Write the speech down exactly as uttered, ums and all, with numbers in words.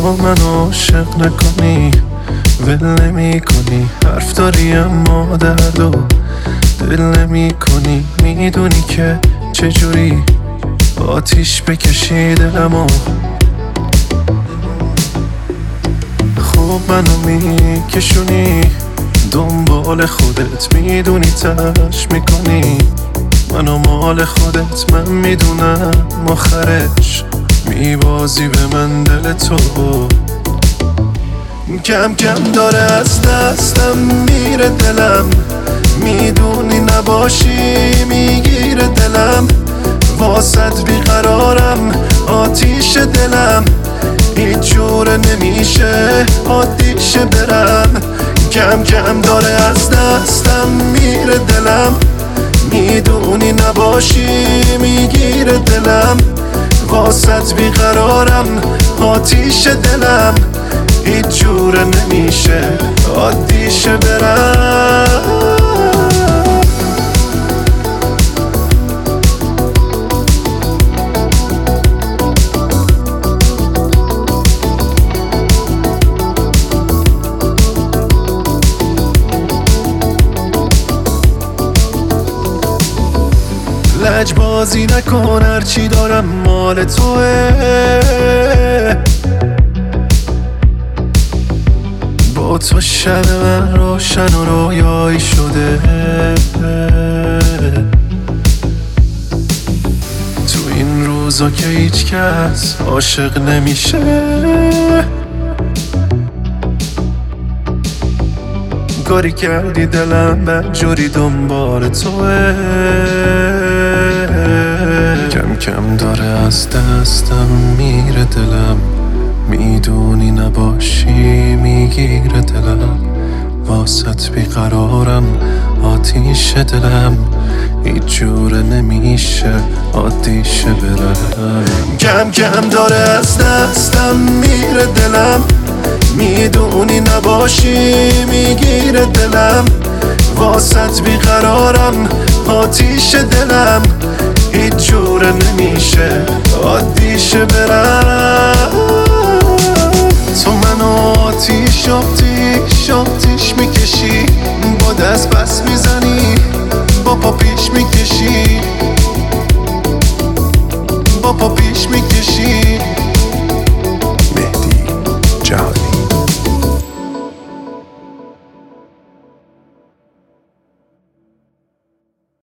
تا من عاشق نکنی ول نمی کنی، حرف داری اما درد و دل نمی کنی. میدونی که چجوری آتیش بکشی دلمو، خوب منو میکشونی دنبال خودت، میدونی تلاش میکنی منو مال خودت. من میدونم آخرش میبازی به من دل تو، کم کم داره از دستم میره دلم، میدونی نباشی میگیره دلم. واسط بیقرارم آتیش دلم، هیچ جوره نمیشه عادیشه برم. کم کم داره از دستم میره دلم، میدونی نباشی میگیره دلم. واسط بیقرارم آتیش دلم، هیچ جوره نمیشه عادیشه برم. لج بازی نکن، هرچی دارم مال توه. با تو شب من روشن و رویایی شده، تو این روزا که هیچ کس عاشق نمیشه. کاری کردی دلم بدجوری دنبال توه، کم کم داره از دستم میره دلم، میدونی نباشی میگیره دلم. واسط بیقرارم آتیش دلم، هیچ جوره نمیشه عادیشه برم. کم کم داره از دستم میره دلم، میدونی نباشی میگیره دلم. واسط بیقرارم آتیش دلم، هیچ جوره نمیشه عادیشه برم. تو منو آتیش آتیش آتیش میکشی، با دست بس میزنی با پا پیش میکشی، با پا پیش میکشی.